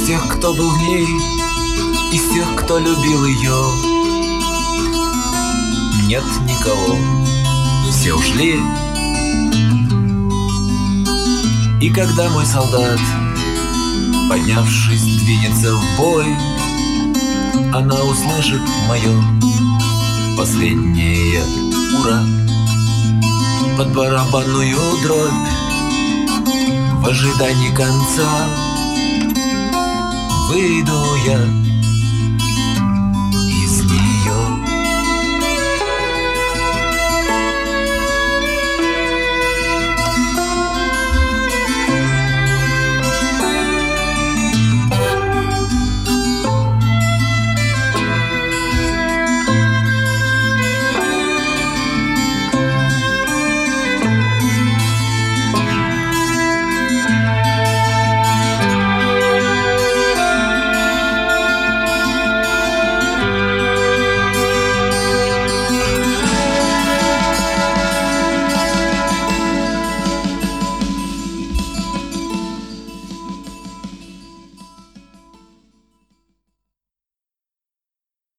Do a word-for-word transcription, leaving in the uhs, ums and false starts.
тех, кто был в ней, из тех, кто любил ее, нет никого, все ушли. И когда мой солдат, поднявшись, двинется в бой, она услышит мое последнее ура. Под барабанную дробь в ожидании конца выйду я